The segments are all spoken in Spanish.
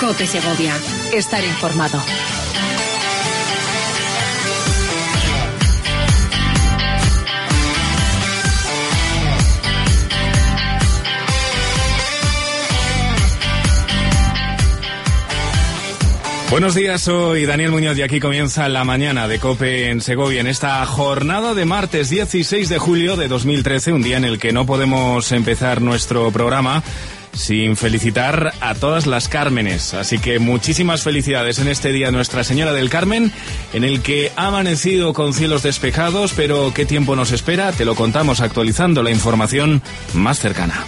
OTE Segovia. Estar informado. Buenos días, soy Daniel Muñoz y aquí comienza la mañana de COPE en Segovia en esta jornada de martes 16 de julio de 2013, un día en el que no podemos empezar nuestro programa sin felicitar a todas las Cármenes. Así que muchísimas felicidades en este día a Nuestra Señora del Carmen, en el que ha amanecido con cielos despejados, pero ¿qué tiempo nos espera? Te lo contamos actualizando la información más cercana.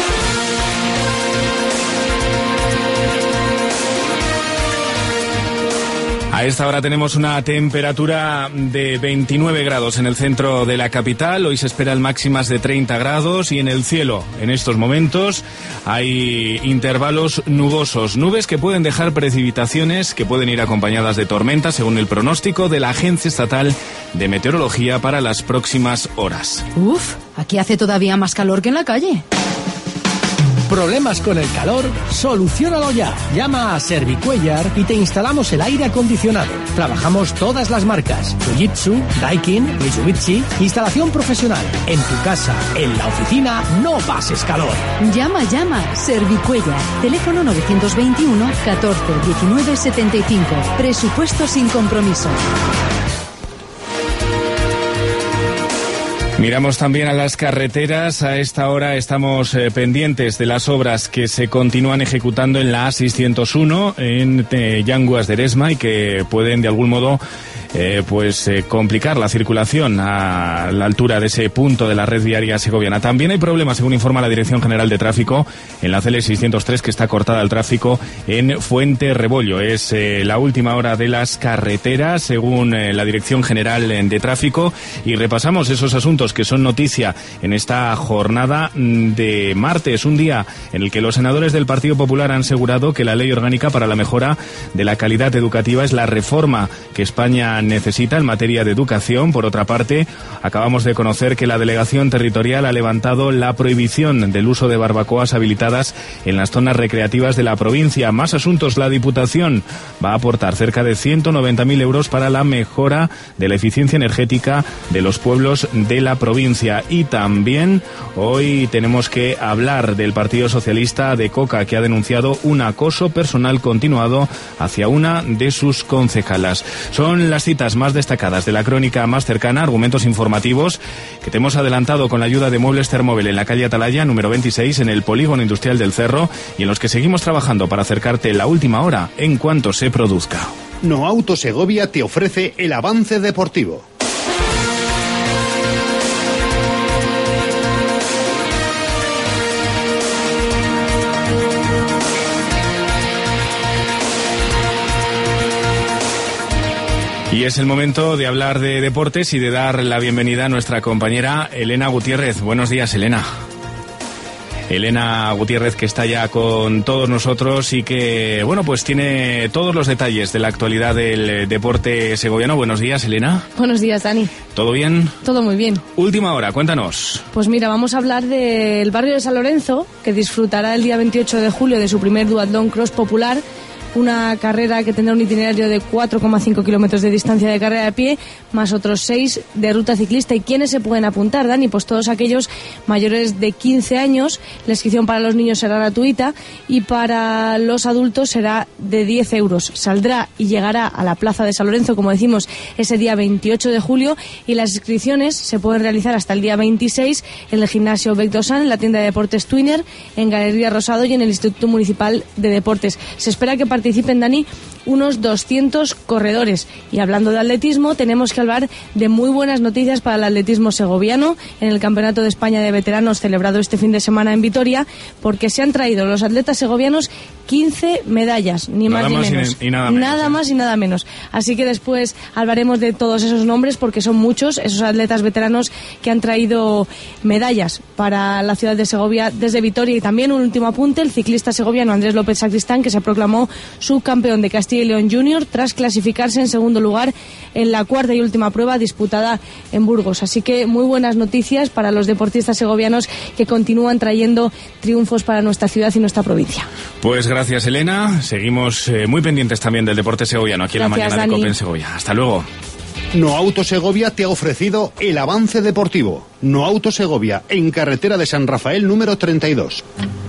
A esta hora tenemos una temperatura de 29 grados en el centro de la capital. Hoy se esperan máximas de 30 grados y en el cielo, en estos momentos, hay intervalos nubosos. Nubes que pueden dejar precipitaciones, que pueden ir acompañadas de tormentas, según el pronóstico de la Agencia Estatal de Meteorología para las próximas horas. Uf, aquí hace todavía más calor que en la calle. ¿Problemas con el calor? Soluciónalo ya. Llama a Servicuellar y te instalamos el aire acondicionado. Trabajamos todas las marcas: Fujitsu, Daikin, Mitsubishi. Instalación profesional. En tu casa, en la oficina, no pases calor. Llama. Servicuellar. Teléfono 921 14 19 75. Presupuesto sin compromiso. Miramos también a las carreteras. A esta hora estamos pendientes de las obras que se continúan ejecutando en la A601 en Llanguas de Eresma y que pueden de algún modo complicar la circulación a la altura de ese punto de la red viaria segoviana. También hay problemas, según informa la Dirección General de Tráfico, en la CL 603, que está cortada el tráfico en Fuente Rebollo. Es la última hora de las carreteras, según la Dirección General de Tráfico, y repasamos esos asuntos que son noticia en esta jornada de martes, un día en el que los senadores del Partido Popular han asegurado que la Ley Orgánica para la Mejora de la Calidad Educativa es la reforma que España necesita en materia de educación. Por otra parte, acabamos de conocer que la Delegación Territorial ha levantado la prohibición del uso de barbacoas habilitadas en las zonas recreativas de la provincia. Más asuntos. La Diputación va a aportar cerca de 190.000 euros para la mejora de la eficiencia energética de los pueblos de la provincia. Y también hoy tenemos que hablar del Partido Socialista de Coca, que ha denunciado un acoso personal continuado hacia una de sus concejalas. Son las citas más destacadas de la crónica más cercana, argumentos informativos que te hemos adelantado con la ayuda de Muebles Termóvil en la calle Atalaya, número 26, en el Polígono Industrial del Cerro, y en los que seguimos trabajando para acercarte la última hora en cuanto se produzca. Noauto Segovia te ofrece el avance deportivo. Y es el momento de hablar de deportes y de dar la bienvenida a nuestra compañera Elena Gutiérrez. Buenos días, Elena. Elena Gutiérrez, que está ya con todos nosotros y que, bueno, pues tiene todos los detalles de la actualidad del deporte segoviano. Buenos días, Elena. Buenos días, Dani. ¿Todo bien? Todo muy bien. Última hora, cuéntanos. Pues mira, vamos a hablar del barrio de San Lorenzo, que disfrutará el día 28 de julio de su primer duatlón cross popular, una carrera que tendrá un itinerario de 4,5 kilómetros de distancia de carrera de pie, más otros 6 de ruta ciclista. ¿Y quiénes se pueden apuntar, Dani? Pues todos aquellos mayores de 15 años. La inscripción para los niños será gratuita y para los adultos será de 10 euros. Saldrá y llegará a la plaza de San Lorenzo, como decimos, ese día 28 de julio, y las inscripciones se pueden realizar hasta el día 26 en el gimnasio Bec Dosan, en la tienda de deportes Twinner, en Galería Rosado y en el Instituto Municipal de Deportes. Se espera que participen, Dani, unos 200 corredores. Y hablando de atletismo, tenemos que hablar de muy buenas noticias para el atletismo segoviano en el Campeonato de España de Veteranos celebrado este fin de semana en Vitoria, porque se han traído los atletas segovianos 15 medallas, ni más ni menos. Nada más y nada menos. Así que después hablaremos de todos esos nombres, porque son muchos esos atletas veteranos que han traído medallas para la ciudad de Segovia desde Vitoria. Y también un último apunte: el ciclista segoviano Andrés López Sacristán, que se proclamó subcampeón de Castilla Castilla y León Junior tras clasificarse en segundo lugar en la cuarta y última prueba disputada en Burgos. Así que muy buenas noticias para los deportistas segovianos que continúan trayendo triunfos para nuestra ciudad y nuestra provincia. Pues gracias, Elena. Seguimos muy pendientes también del deporte segoviano aquí en la mañana de COPE en Segovia. Hasta luego. No Auto Segovia te ha ofrecido el avance deportivo. No Auto Segovia, en carretera de San Rafael número 32.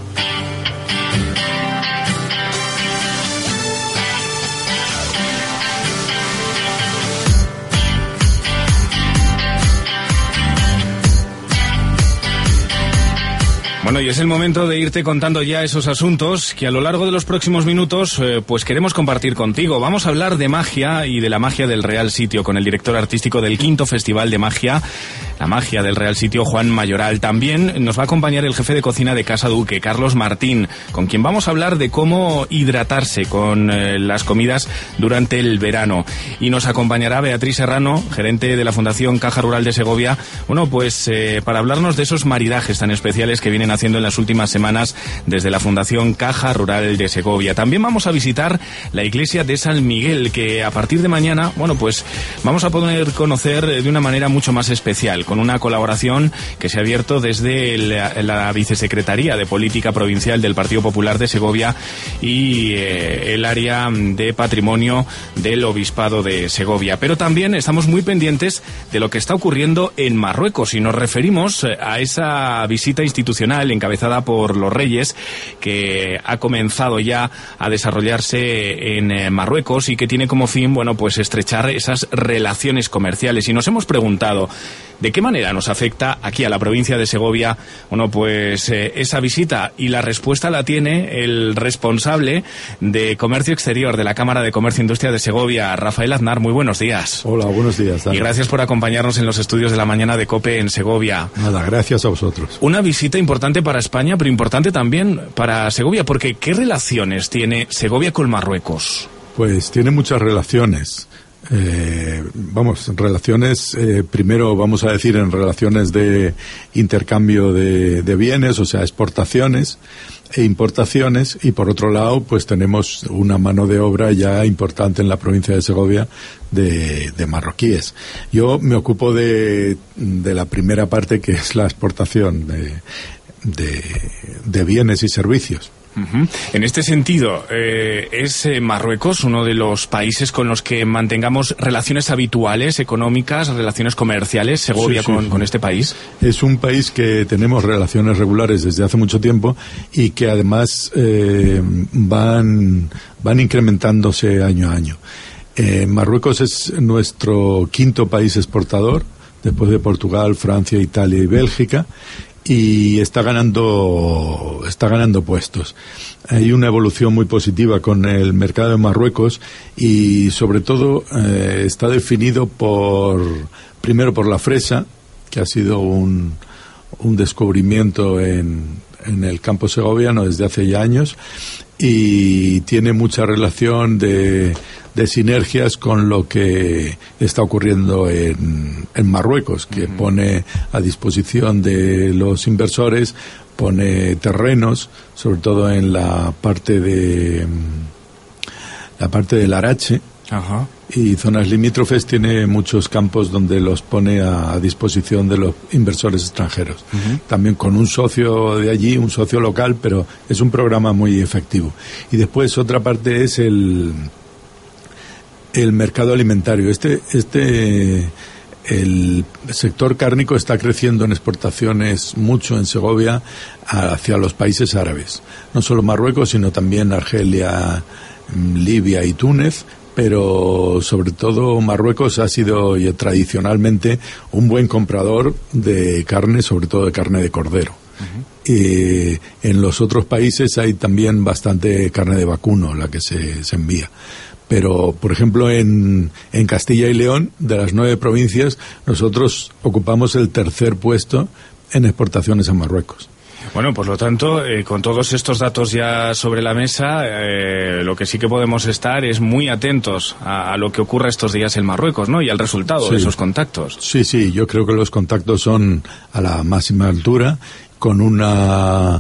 Bueno, y es el momento de irte contando ya esos asuntos que a lo largo de los próximos minutos pues queremos compartir contigo. Vamos a hablar de magia y de la magia del Real Sitio con el director artístico del 5º Festival de Magia, la magia del Real Sitio, Juan Mayoral. También nos va a acompañar el jefe de cocina de Casa Duque, Carlos Martín, con quien vamos a hablar de cómo hidratarse con las comidas durante el verano. Y nos acompañará Beatriz Serrano, gerente de la Fundación Caja Rural de Segovia, bueno, pues para hablarnos de esos maridajes tan especiales que vienen haciendo en las últimas semanas desde la Fundación Caja Rural de Segovia. También vamos a visitar la iglesia de San Miguel, que a partir de mañana, bueno, pues vamos a poder conocer de una manera mucho más especial, con una colaboración que se ha abierto desde la Vicesecretaría de Política Provincial del Partido Popular de Segovia y el área de patrimonio del Obispado de Segovia. Pero también estamos muy pendientes de lo que está ocurriendo en Marruecos y nos referimos a esa visita institucional encabezada por los Reyes que ha comenzado ya a desarrollarse en Marruecos y que tiene como fin, bueno, pues estrechar esas relaciones comerciales. Y nos hemos preguntado ¿de qué manera nos afecta aquí a la provincia de Segovia, bueno, pues esa visita? Y la respuesta la tiene el responsable de Comercio Exterior de la Cámara de Comercio e Industria de Segovia, Rafael Aznar. Muy buenos días. Hola, buenos días, Dani. Y gracias por acompañarnos en los estudios de la mañana de COPE en Segovia. Nada, gracias a vosotros. Una visita importante para España, pero importante también para Segovia, porque ¿qué relaciones tiene Segovia con Marruecos? Pues tiene muchas relaciones. Relaciones, primero vamos a decir en relaciones de intercambio de bienes, o sea, exportaciones e importaciones, y por otro lado, pues tenemos una mano de obra ya importante en la provincia de Segovia de marroquíes. Yo me ocupo de la primera parte, que es la exportación de bienes y servicios. Uh-huh. En este sentido, ¿es Marruecos uno de los países con los que mantengamos relaciones habituales, económicas, relaciones comerciales, Segovia sí. con este país? Es un país que tenemos relaciones regulares desde hace mucho tiempo y que además van incrementándose año a año. Marruecos es nuestro 5º país exportador, después de Portugal, Francia, Italia y Bélgica. Y está ganando puestos. Hay una evolución muy positiva con el mercado de Marruecos y sobre todo está definido primero por la fresa, que ha sido un descubrimiento en el campo segoviano desde hace ya años, y tiene mucha relación de sinergias con lo que está ocurriendo en Marruecos, que pone a disposición de los inversores, pone terrenos, sobre todo en la parte del Arache. Ajá. Y zonas limítrofes, tiene muchos campos donde los pone a disposición de los inversores extranjeros. Uh-huh. También con un socio de allí, un socio local, pero es un programa muy efectivo. Y después otra parte es el mercado alimentario. El sector cárnico está creciendo en exportaciones mucho en Segovia hacia los países árabes. No solo Marruecos, sino también Argelia, Libia y Túnez. Pero sobre todo Marruecos ha sido tradicionalmente un buen comprador de carne, sobre todo de carne de cordero. Uh-huh. En los otros países hay también bastante carne de vacuno, la que se envía. Pero, por ejemplo, en Castilla y León, de las 9 provincias, nosotros ocupamos el 3er puesto en exportaciones a Marruecos. Bueno, por lo tanto, con todos estos datos ya sobre la mesa, lo que sí que podemos estar es muy atentos a lo que ocurra estos días en Marruecos, ¿no? Y al resultado de esos contactos. Sí, yo creo que los contactos son a la máxima altura, con una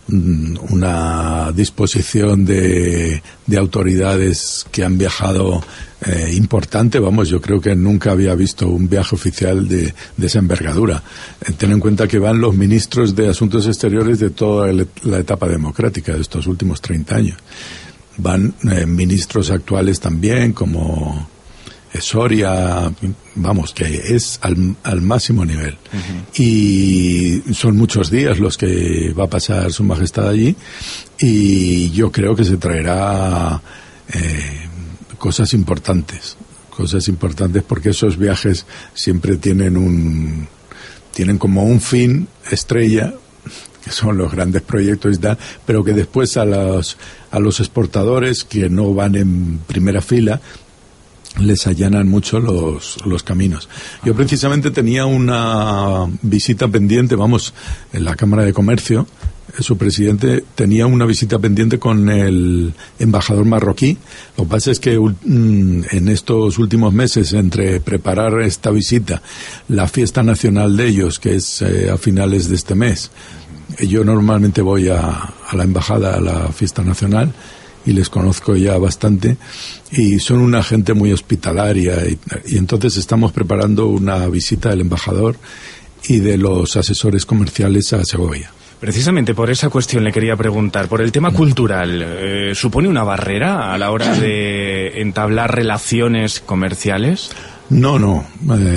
una disposición de autoridades que han viajado importante. Vamos, yo creo que nunca había visto un viaje oficial de esa envergadura. Ten en cuenta que van los ministros de Asuntos Exteriores de toda la etapa democrática de estos últimos 30 años. Van ministros actuales también, como Soria, vamos, que es al máximo nivel. Y son muchos días los que va a pasar Su Majestad allí, y yo creo que se traerá cosas importantes porque esos viajes siempre tienen como un fin estrella, que son los grandes proyectos y tal, pero que después a los exportadores que no van en primera fila les allanan mucho los caminos. Yo precisamente tenía una visita pendiente, en la Cámara de Comercio. Su presidente tenía una visita pendiente con el embajador marroquí. Lo que pasa es que en estos últimos meses, entre preparar esta visita, la fiesta nacional de ellos, que es a finales de este mes, yo normalmente voy a la embajada, a la fiesta nacional, y les conozco ya bastante, y son una gente muy hospitalaria, y entonces estamos preparando una visita del embajador y de los asesores comerciales a Segovia. Precisamente por esa cuestión le quería preguntar, por el tema cultural, ¿supone una barrera a la hora de entablar relaciones comerciales? No.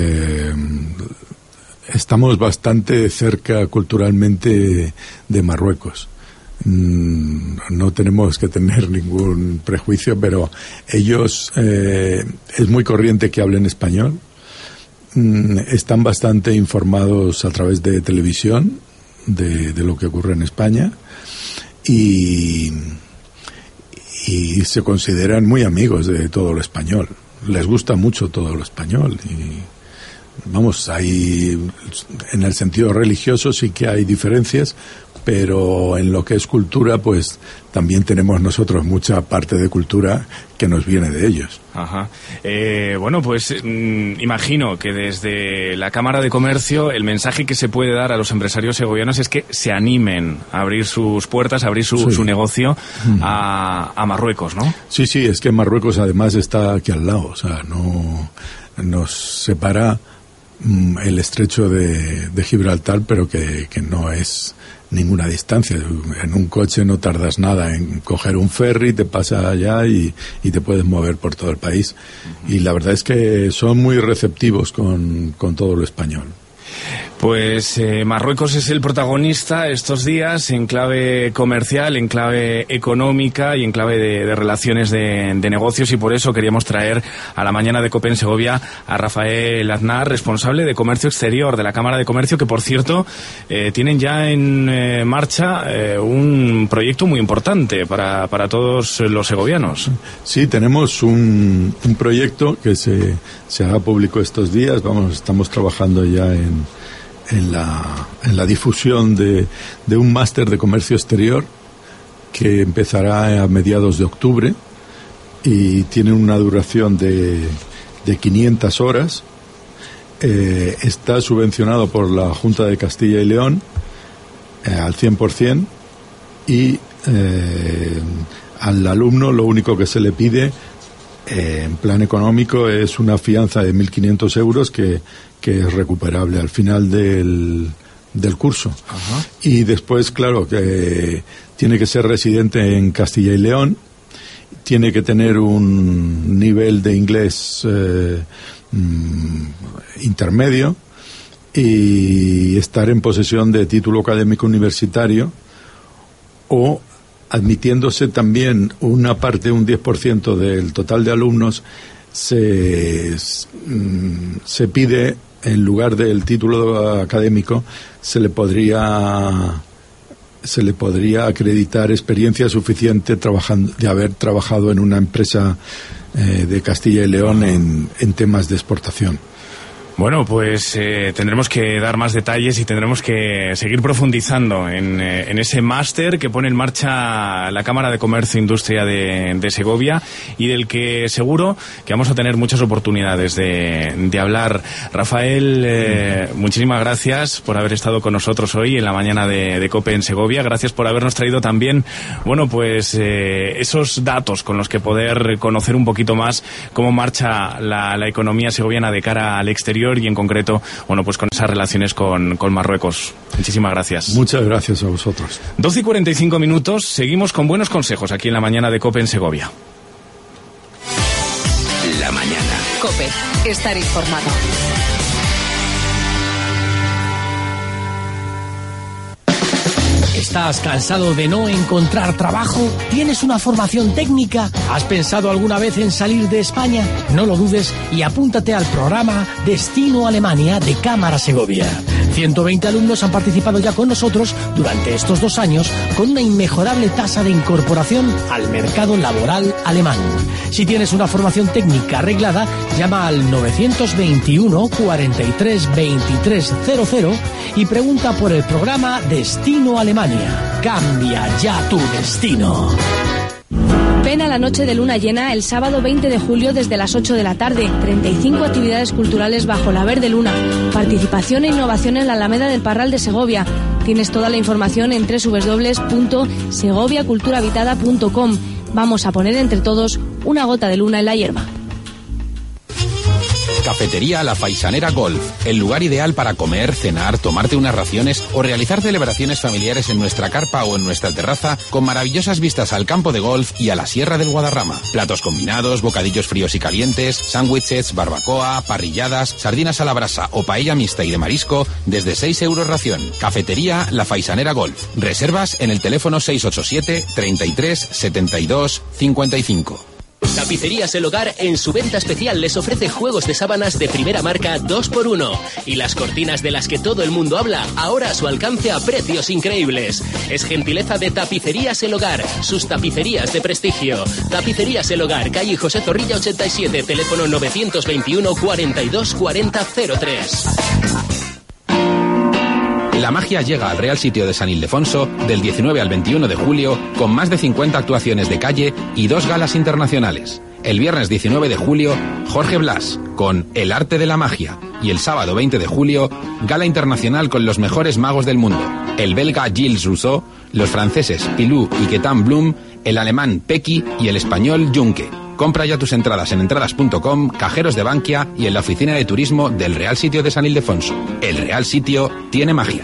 Estamos bastante cerca culturalmente de Marruecos. No tenemos que tener ningún prejuicio, pero ellos es muy corriente que hablen español. Están bastante informados a través de televisión de lo que ocurre en España, y se consideran muy amigos de todo lo español. Les gusta mucho todo lo español, y vamos, en el sentido religioso sí que hay diferencias, pero en lo que es cultura, pues también tenemos nosotros mucha parte de cultura que nos viene de ellos. Ajá. Bueno, pues imagino que desde la Cámara de Comercio el mensaje que se puede dar a los empresarios segovianos es que se animen a abrir sus puertas, a abrir su negocio a Marruecos, ¿no? Sí, es que Marruecos además está aquí al lado, o sea, no nos separa el estrecho de Gibraltar, pero que no es ninguna distancia. En un coche no tardas nada en coger un ferry, te pasa allá y te puedes mover por todo el país. Y la verdad es que son muy receptivos con todo lo español. Pues Marruecos es el protagonista estos días en clave comercial, en clave económica y en clave de relaciones de negocios, y por eso queríamos traer a la mañana de COPE en Segovia a Rafael Aznar, responsable de Comercio Exterior de la Cámara de Comercio, que por cierto tienen ya en marcha un proyecto muy importante para todos los segovianos. Sí, tenemos un proyecto que se hará público estos días. Estamos trabajando ya en la difusión de un máster de comercio exterior que empezará a mediados de octubre y tiene una duración de 500 horas. Está subvencionado por la Junta de Castilla y León al 100%, y al alumno lo único que se le pide en plan económico es una fianza de 1.500 euros que es recuperable al final del curso. Ajá. Y después, claro, que tiene que ser residente en Castilla y León, tiene que tener un nivel de inglés intermedio y estar en posesión de título académico universitario, o admitiéndose también una parte, un 10% del total de alumnos, se pide, en lugar del título académico, se le podría acreditar experiencia suficiente de haber trabajado en una empresa de Castilla y León en temas de exportación. Bueno, pues tendremos que dar más detalles y tendremos que seguir profundizando en ese máster que pone en marcha la Cámara de Comercio e Industria de Segovia y del que seguro que vamos a tener muchas oportunidades de hablar. Rafael, muchísimas gracias por haber estado con nosotros hoy en la mañana de COPE en Segovia. Gracias por habernos traído también, bueno, pues esos datos con los que poder conocer un poquito más cómo marcha la economía segoviana de cara al exterior y en concreto, bueno, pues con esas relaciones con Marruecos. Muchísimas gracias. Muchas gracias a vosotros. 12:45, seguimos con buenos consejos aquí en la mañana de COPE en Segovia. La mañana. COPE, estar informado. ¿Estás cansado de no encontrar trabajo? ¿Tienes una formación técnica? ¿Has pensado alguna vez en salir de España? No lo dudes y apúntate al programa Destino Alemania de Cámara Segovia. 120 alumnos han participado ya con nosotros durante estos 2 años con una inmejorable tasa de incorporación al mercado laboral alemán. Si tienes una formación técnica arreglada, llama al 921 43 23 00 y pregunta por el programa Destino Alemania. Cambia ya tu destino. Ven a la noche de luna llena el sábado 20 de julio desde las 8 de la tarde. 35 actividades culturales bajo la verde luna. Participación e innovación en la Alameda del Parral de Segovia. Tienes toda la información en www.segoviaculturahabitada.com. Vamos a poner entre todos una gota de luna en la hierba. Cafetería La Faisanera Golf, el lugar ideal para comer, cenar, tomarte unas raciones o realizar celebraciones familiares en nuestra carpa o en nuestra terraza con maravillosas vistas al campo de golf y a la Sierra del Guadarrama. Platos combinados, bocadillos fríos y calientes, sándwiches, barbacoa, parrilladas, sardinas a la brasa o paella mixta y de marisco desde 6 € ración. Cafetería La Faisanera Golf. Reservas en el teléfono 687 33 72 55. Tapicerías El Hogar en su venta especial les ofrece juegos de sábanas de primera marca 2x1 y las cortinas de las que todo el mundo habla ahora a su alcance a precios increíbles. Es gentileza de Tapicerías El Hogar, sus tapicerías de prestigio. Tapicerías El Hogar, calle José Zorrilla 87, teléfono 921 42 40 03. La magia llega al Real Sitio de San Ildefonso del 19 al 21 de julio con más de 50 actuaciones de calle y 2 galas internacionales. El viernes 19 de julio, Jorge Blas con El Arte de la Magia. Y el sábado 20 de julio, gala internacional con los mejores magos del mundo. El belga Gilles Rousseau, los franceses Pilou y Quentin Blum, el alemán Pecky y el español Junque. Compra ya tus entradas en entradas.com, cajeros de Bankia y en la oficina de turismo del Real Sitio de San Ildefonso. El Real Sitio tiene magia.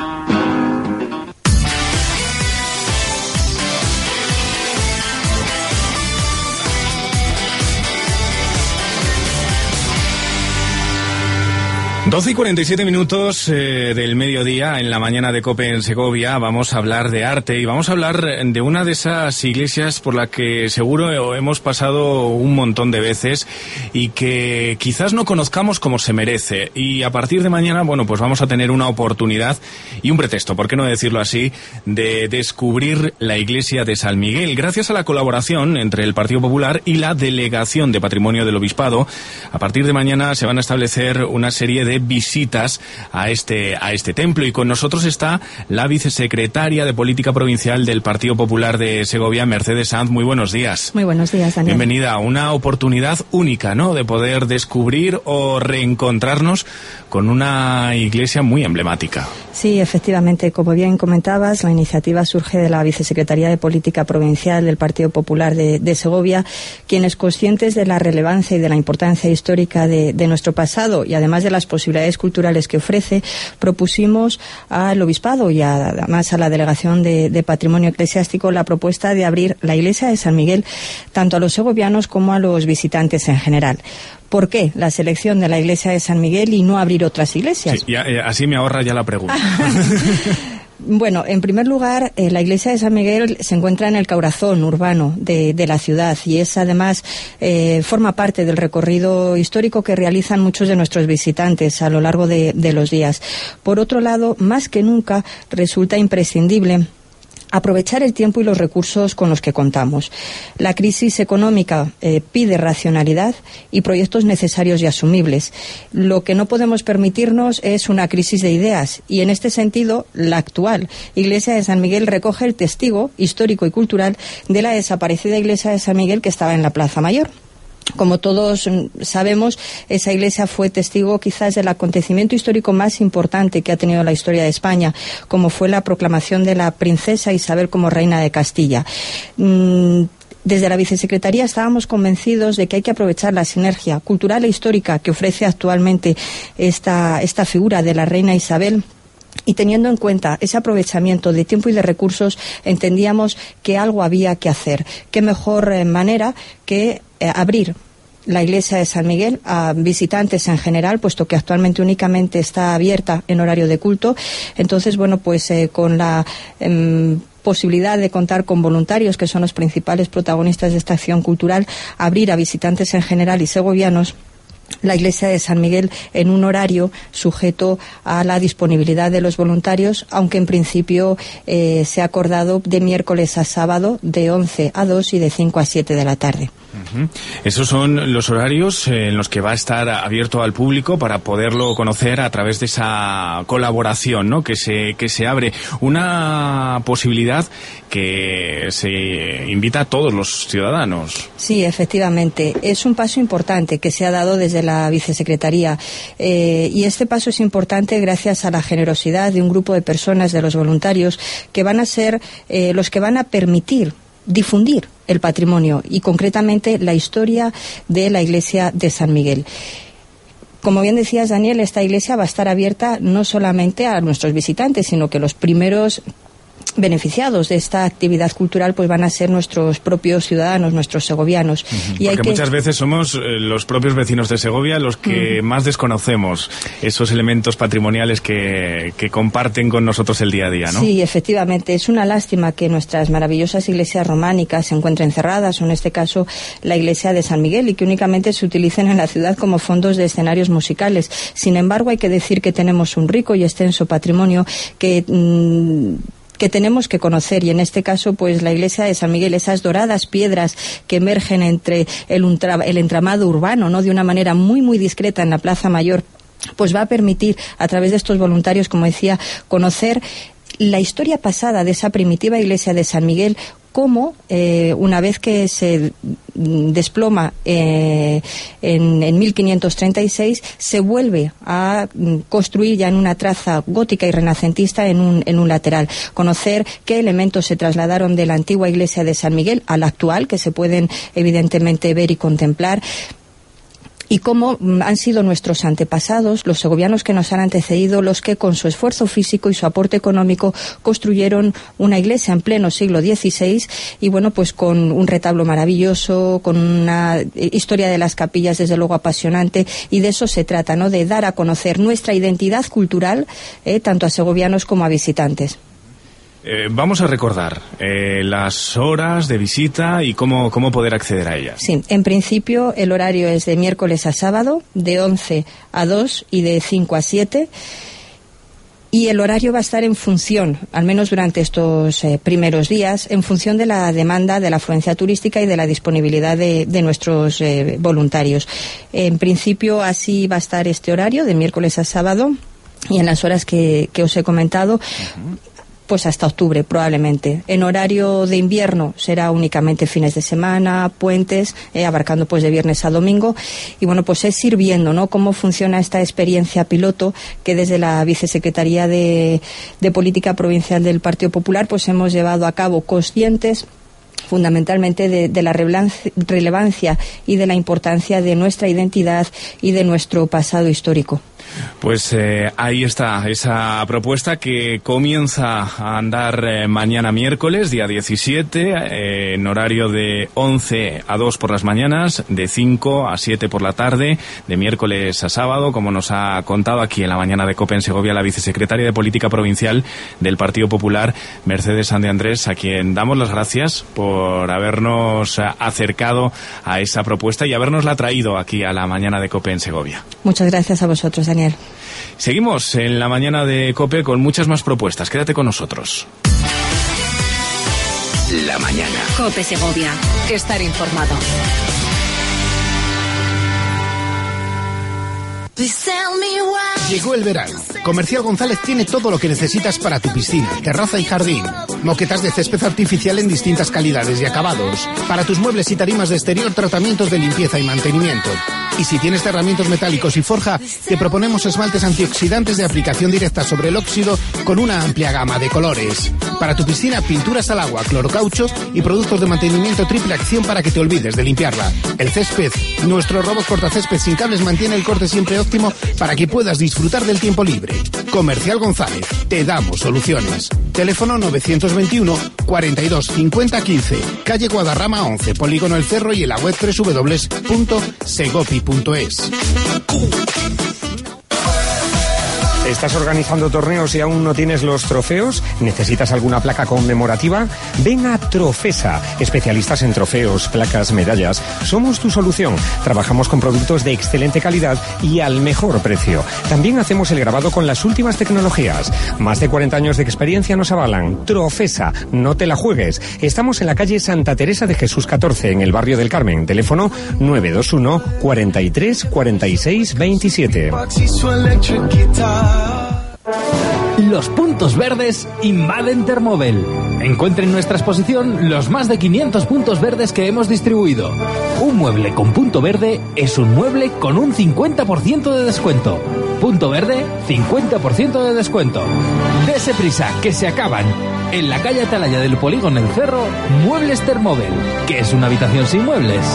12:47 del mediodía en la mañana de COPE en Segovia. Vamos a hablar de arte y vamos a hablar de una de esas iglesias por la que seguro hemos pasado un montón de veces y que quizás no conozcamos como se merece. Y a partir de mañana, bueno, pues vamos a tener una oportunidad y un pretexto, por qué no decirlo así, de descubrir la iglesia de San Miguel. Gracias a la colaboración entre el Partido Popular y la Delegación de Patrimonio del Obispado, a partir de mañana se van a establecer una serie de visitas a este templo y con nosotros está la vicesecretaria de Política Provincial del Partido Popular de Segovia, Mercedes Sanz. Muy buenos días. Muy buenos días, Daniel. Bienvenida. Una oportunidad única, ¿no?, de poder descubrir o reencontrarnos con una iglesia muy emblemática. Sí, efectivamente, como bien comentabas, la iniciativa surge de la Vicesecretaría de Política Provincial del Partido Popular de Segovia, quienes, conscientes de la relevancia y de la importancia histórica de nuestro pasado y además de las posibilidades culturales que ofrece, propusimos al Obispado y además a la Delegación de Patrimonio Eclesiástico la propuesta de abrir la iglesia de San Miguel tanto a los segovianos como a los visitantes en general. ¿Por qué la selección de la iglesia de San Miguel y no abrir otras iglesias? Sí, así me ahorra ya la pregunta. Bueno, en primer lugar, la iglesia de San Miguel se encuentra en el corazón urbano de la ciudad y es además forma parte del recorrido histórico que realizan muchos de nuestros visitantes a lo largo de los días. Por otro lado, más que nunca resulta imprescindible aprovechar el tiempo y los recursos con los que contamos. La crisis económica pide racionalidad y proyectos necesarios y asumibles. Lo que no podemos permitirnos es una crisis de ideas y, en este sentido, la actual Iglesia de San Miguel recoge el testigo histórico y cultural de la desaparecida Iglesia de San Miguel que estaba en la Plaza Mayor. Como todos sabemos, esa iglesia fue testigo quizás del acontecimiento histórico más importante que ha tenido la historia de España, como fue la proclamación de la princesa Isabel como reina de Castilla. Desde la Vicesecretaría estábamos convencidos de que hay que aprovechar la sinergia cultural e histórica que ofrece actualmente esta figura de la reina Isabel. Y teniendo en cuenta ese aprovechamiento de tiempo y de recursos, entendíamos que algo había que hacer. Qué mejor manera que abrir la iglesia de San Miguel a visitantes en general, puesto que actualmente únicamente está abierta en horario de culto. Entonces, bueno, pues con la posibilidad de contar con voluntarios, que son los principales protagonistas de esta acción cultural, abrir a visitantes en general y segovianos la iglesia de San Miguel en un horario sujeto a la disponibilidad de los voluntarios, aunque en principio se ha acordado de miércoles a sábado de 11 a 2 y de 5 a 7 de la tarde. Esos son los horarios en los que va a estar abierto al público para poderlo conocer a través de esa colaboración, ¿no?, que se abre. Una posibilidad que se invita a todos los ciudadanos. Sí, efectivamente. Es un paso importante que se ha dado desde la Vicesecretaría. Y este paso es importante gracias a la generosidad de un grupo de personas, de los voluntarios, que van a ser los que van a permitir difundir el patrimonio y concretamente la historia de la iglesia de San Miguel. Como bien decías, Daniel, esta iglesia va a estar abierta no solamente a nuestros visitantes, sino que los primeros beneficiados de esta actividad cultural pues van a ser nuestros propios ciudadanos, nuestros segovianos. Y porque muchas veces somos los propios vecinos de Segovia los que más desconocemos esos elementos patrimoniales que comparten con nosotros el día a día, ¿no? Sí, efectivamente. Es una lástima que nuestras maravillosas iglesias románicas se encuentren cerradas, o en este caso la iglesia de San Miguel, y que únicamente se utilicen en la ciudad como fondos de escenarios musicales. Sin embargo, hay que decir que tenemos un rico y extenso patrimonio que tenemos que conocer, y en este caso pues la iglesia de San Miguel, esas doradas piedras que emergen entre el entramado urbano, ¿no?, de una manera muy muy discreta en la Plaza Mayor, pues va a permitir a través de estos voluntarios, como decía, conocer la historia pasada de esa primitiva iglesia de San Miguel, cómo una vez que se desploma en 1536 se vuelve a construir ya en una traza gótica y renacentista en un lateral. Conocer qué elementos se trasladaron de la antigua iglesia de San Miguel a la actual, que se pueden evidentemente ver y contemplar, y cómo han sido nuestros antepasados, los segovianos que nos han antecedido, los que con su esfuerzo físico y su aporte económico construyeron una iglesia en pleno siglo XVI, y bueno, pues con un retablo maravilloso, con una historia de las capillas desde luego apasionante, y de eso se trata, ¿no?, de dar a conocer nuestra identidad cultural, tanto a segovianos como a visitantes. Vamos a recordar las horas de visita y cómo poder acceder a ellas. Sí, en principio el horario es de miércoles a sábado, de 11 a 2 y de 5 a 7. Y el horario va a estar en función, al menos durante estos primeros días, en función de la demanda, de la afluencia turística y de la disponibilidad de nuestros voluntarios. En principio así va a estar este horario, de miércoles a sábado, y en las horas que os he comentado. Pues hasta octubre probablemente. En horario de invierno será únicamente fines de semana, puentes, abarcando pues de viernes a domingo. Y bueno, pues es ir viendo, ¿no?, cómo funciona esta experiencia piloto que desde la Vicesecretaría de Política Provincial del Partido Popular pues hemos llevado a cabo, conscientes fundamentalmente de la relevancia y de la importancia de nuestra identidad y de nuestro pasado histórico. Pues ahí está esa propuesta que comienza a andar mañana miércoles, día 17, en horario de 11 a 2 por las mañanas, de 5 a 7 por la tarde, de miércoles a sábado, como nos ha contado aquí en la mañana de COPE en Segovia la vicesecretaria de Política Provincial del Partido Popular, Mercedes San de Andrés, a quien damos las gracias por habernos acercado a esa propuesta y habernosla traído aquí a la mañana de COPE en Segovia. Muchas gracias a vosotros, Daniel. Seguimos en la mañana de COPE con muchas más propuestas. Quédate con nosotros. La mañana. COPE Segovia. Estar informado. Llegó el verano. Comercial González tiene todo lo que necesitas para tu piscina, terraza y jardín. Moquetas de césped artificial en distintas calidades y acabados. Para tus muebles y tarimas de exterior, tratamientos de limpieza y mantenimiento. Y si tienes cerramientos metálicos y forja, te proponemos esmaltes antioxidantes de aplicación directa sobre el óxido con una amplia gama de colores. Para tu piscina, pinturas al agua, clorocaucho y productos de mantenimiento triple acción para que te olvides de limpiarla. El césped, nuestro robot cortacésped sin cables mantiene el corte siempre óptimo para que puedas disfrutar del tiempo libre. Comercial González, te damos soluciones. Teléfono 921 42 50 15, calle Guadarrama 11, Polígono El Cerro y en la web www.segopi.es. ¿Estás organizando torneos y aún no tienes los trofeos? ¿Necesitas alguna placa conmemorativa? Ven a Trofesa, especialistas en trofeos, placas, medallas. Somos tu solución. Trabajamos con productos de excelente calidad y al mejor precio. También hacemos el grabado con las últimas tecnologías. Más de 40 años de experiencia nos avalan. Trofesa, no te la juegues. Estamos en la calle Santa Teresa de Jesús 14, en el barrio del Carmen. Teléfono 921 43 46 27. Los puntos verdes invaden Termóvel. Encuentre en nuestra exposición los más de 500 puntos verdes que hemos distribuido. Un mueble con punto verde es un mueble con un 50% de descuento. Punto verde, 50% de descuento. Dese prisa, que se acaban. En la calle Atalaya del Polígono El Cerro, Muebles Termóvel, que es una habitación sin muebles.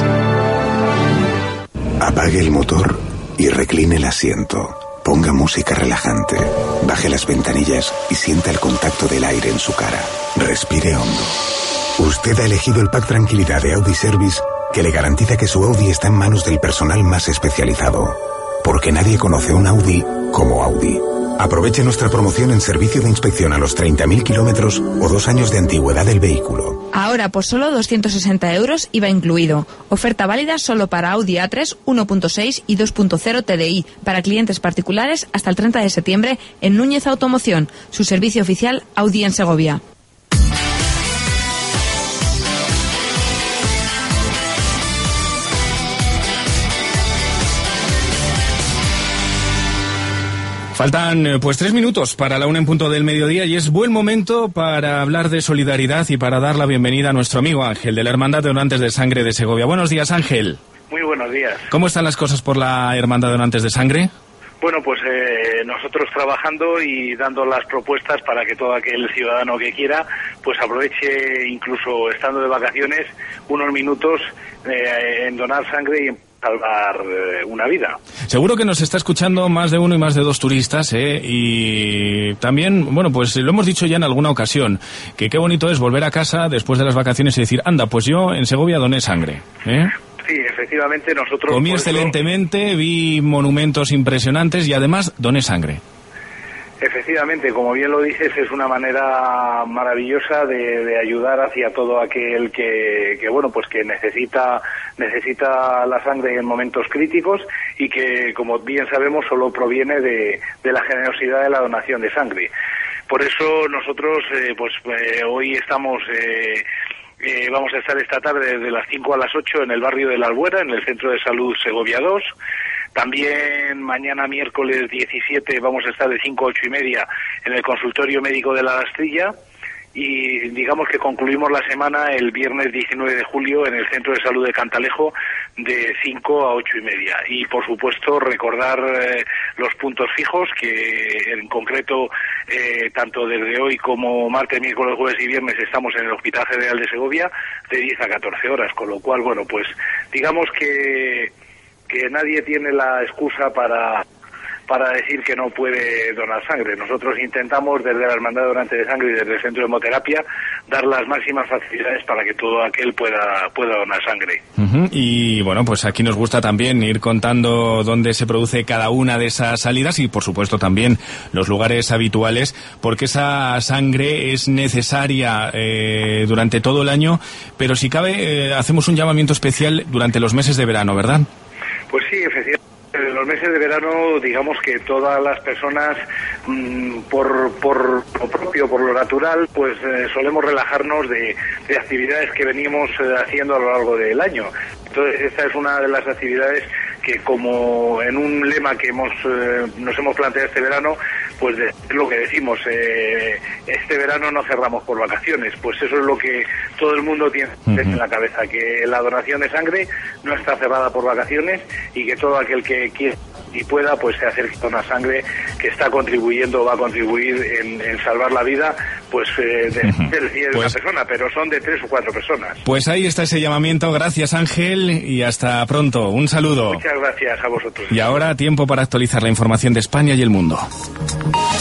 Apague el motor y recline el asiento. Ponga música relajante, baje las ventanillas y sienta el contacto del aire en su cara. Respire hondo. Usted ha elegido el pack Tranquilidad de Audi Service, que le garantiza que su Audi está en manos del personal más especializado. Porque nadie conoce un Audi como Audi. Aproveche nuestra promoción en servicio de inspección a los 30.000 kilómetros o 2 años de antigüedad del vehículo. Ahora por solo 260 euros IVA incluido. Oferta válida solo para Audi A3, 1.6 y 2.0 TDI, para clientes particulares hasta el 30 de septiembre en Núñez Automoción, su servicio oficial Audi en Segovia. Faltan pues 3 minutos para la 1 en punto del mediodía y es buen momento para hablar de solidaridad y para dar la bienvenida a nuestro amigo Ángel de la Hermandad de Donantes de Sangre de Segovia. Buenos días, Ángel. Muy buenos días. ¿Cómo están las cosas por la Hermandad de Donantes de Sangre? Bueno, pues nosotros trabajando y dando las propuestas para que todo aquel ciudadano que quiera pues aproveche, incluso estando de vacaciones, unos minutos en donar sangre y en salvar una vida. Seguro que nos está escuchando más de uno y más de dos turistas, y también, bueno, pues lo hemos dicho ya en alguna ocasión, que qué bonito es volver a casa después de las vacaciones y decir, anda, pues yo en Segovia doné sangre, Sí, efectivamente nosotros... Comí excelentemente, vi monumentos impresionantes y además doné sangre. Efectivamente, como bien lo dices, es una manera maravillosa de ayudar hacia todo aquel que bueno, pues que necesita la sangre en momentos críticos y que, como bien sabemos, solo proviene de la generosidad de la donación de sangre. Por eso nosotros, hoy estamos... vamos a estar esta tarde de las 5 a las 8 en el barrio de la Albuera, en el Centro de Salud Segovia 2. También mañana miércoles 17 vamos a estar de 5 a 8 y media en el consultorio médico de la Lastrilla y digamos que concluimos la semana el viernes 19 de julio en el Centro de Salud de Cantalejo de 5 a 8 y media. Y por supuesto recordar los puntos fijos que en concreto tanto desde hoy como martes, miércoles, jueves y viernes estamos en el Hospital General de Segovia de 10 a 14 horas, con lo cual, bueno, pues digamos que nadie tiene la excusa para decir que no puede donar sangre. Nosotros intentamos desde la Hermandad de Donantes de Sangre y desde el Centro de Hemoterapia dar las máximas facilidades para que todo aquel pueda donar sangre. Y bueno, pues aquí nos gusta también ir contando dónde se produce cada una de esas salidas y por supuesto también los lugares habituales, porque esa sangre es necesaria durante todo el año, pero si cabe hacemos un llamamiento especial durante los meses de verano, ¿verdad? Pues sí, efectivamente. En los meses de verano, digamos que todas las personas, por lo propio, por lo natural, pues solemos relajarnos de actividades que venimos haciendo a lo largo del año. Entonces, esta es una de las actividades que, como en un lema que nos hemos planteado este verano, pues es lo que decimos, este verano no cerramos por vacaciones. Pues eso es lo que todo el mundo tiene en la cabeza, que la donación de sangre no está cerrada por vacaciones y que todo aquel que quiera y pueda, pues se acerque a una sangre que está contribuyendo, va a contribuir en salvar la vida, pues de una persona, pero son de 3 o 4 personas. Pues ahí está ese llamamiento. Gracias, Ángel, y hasta pronto. Un saludo. Muchas gracias a vosotros. Y ahora tiempo para actualizar la información de España y el mundo.